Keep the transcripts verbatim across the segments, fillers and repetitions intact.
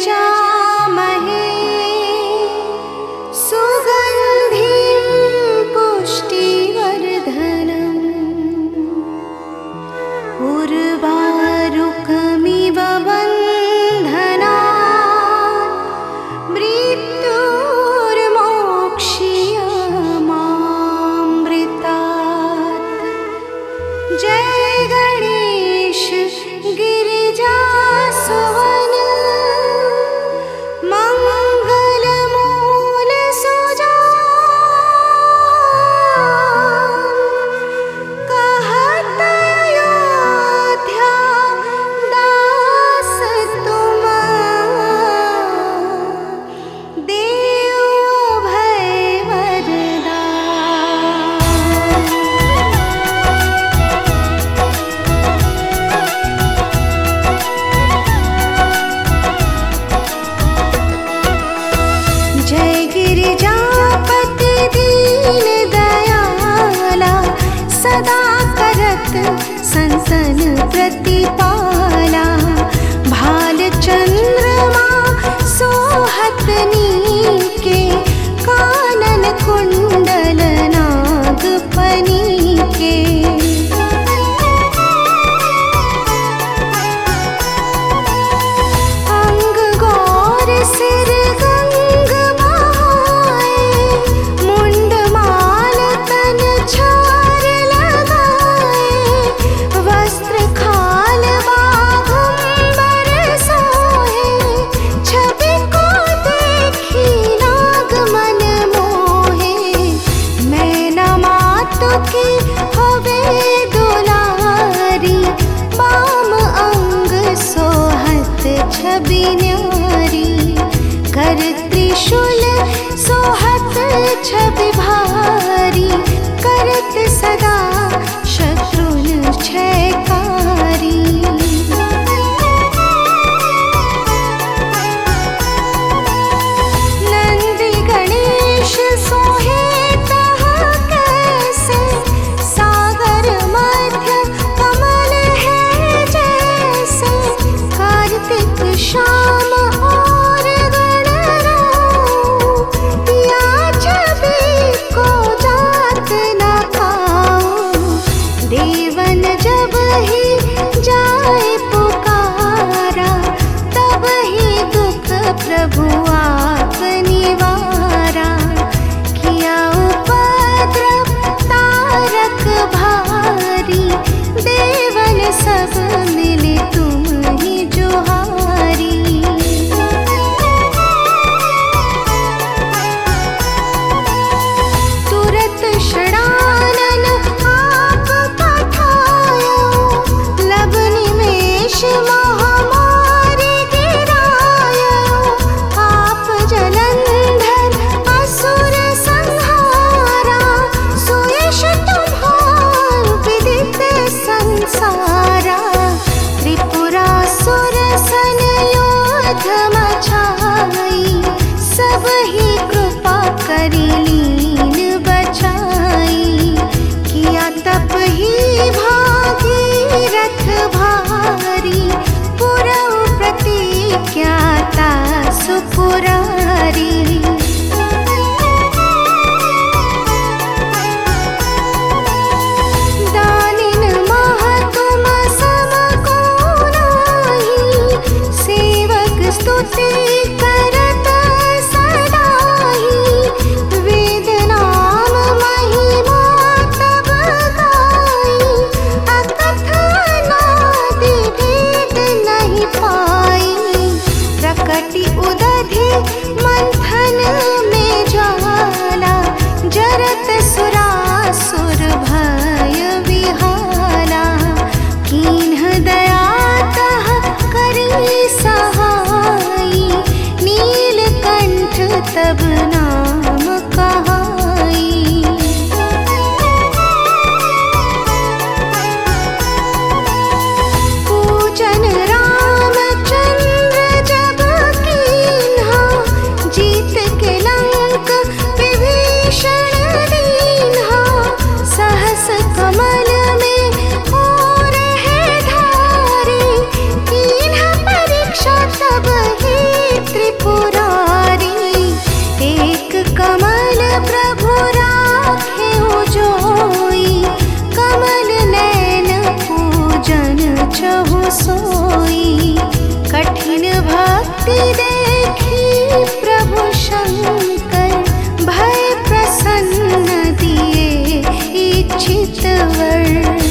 यजामहे सुगन्धिं पुष्टिवर्धनम् उर्वारुकमिव बन्धनात् मृत्युर्मोक्ष्यमामृतात्। जय गणेश गिरिजासुवन मंगलमूल सुजान कहत अयोध्या दास तुम देव भय वरदान। जय गिरिजापति दीन दयाला सदा करत संसन प्रतिपाला। भाल चंद्रमा सोहत नीके कानन कुंडल नागफनी के। अंग गौर सिर गंग बहाए मुंड माल तन छार लगाए। वस्त्र खाल बाघंबर सोहे छवि को देखी नाग मन मोहे। मैना मातु की हवे दुलारी बाम अंग सोहत छवि न्यारी। कर त्रिशूल सोहत छवि भारी करत सदा शत्रुन क्षयकारी। नंदी गणेश सोहे तहाँ कैसे सागर मध्य कमल है जैसे। कार्तिक श्याम और गणराऊ या छवि को जात न खाऊं। देवन जब ही जाए पुकारा तब ही दुख प्रभु आप निवारा। किया उपद्रव तारक भारी देवन सब मिले तुम ही जुहारी। तुरत षडानन आप पठायो लब निमेष महामारी गिरायो। आप जलंधर असुर संहारा सुयश तुम्हार विदित संसारा। त्रिपुरासुर सन योध मचाई सब ही कृपा करी लीन बचाई। किया तप ही भागीरथ भारी पुरव प्रतिज्ञाता सुपुरारी। दानिन मह तुम सम को नाही सेवक स्तुति भक्ति देखी प्रभु शंकर भय प्रसन्न दिए इच्छित वर।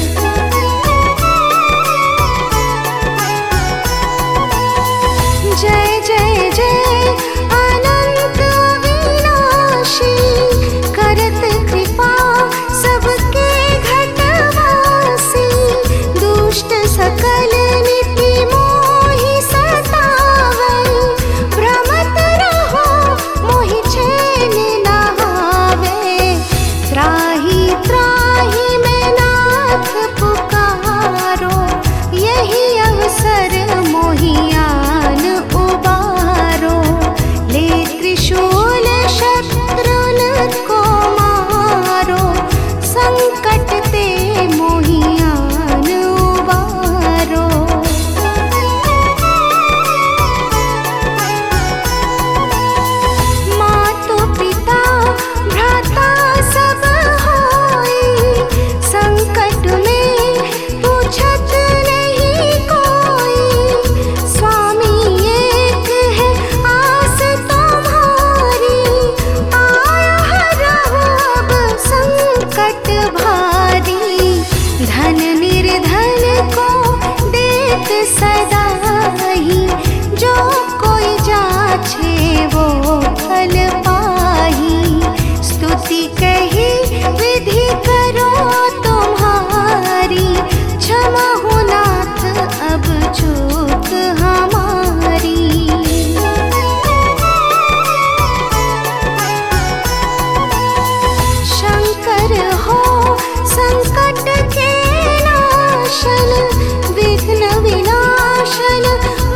जय जय जय अनंत अविनाशी, करत कृपा सबके घटवासी। दुष्ट सकल नीति मोहि सतावै, भ्रमत रहो मोहि चैन न आवे। त्राहि त्राहि मैं नाथ पुकारो, यही अवसर मोहियान उबारो। ले त्रिशूल शत्रुन को मारो, संकट ते मोहियान उबारो। मातो पिता भ्राता सब होई, संकट में पूछत नहीं कोई। स्वामी एक है आस तुम्हारी, आया हरहु अब संकट भारी। धन निर्धन को देत सदा ही, जो कोई जाछे वो फल पाही। स्तुति कही विधि करो तुम्हारी, क्षमा हो नाथ अब चूक हमारी। शंकर हो संकट के नाशन, विघ्न विनाशन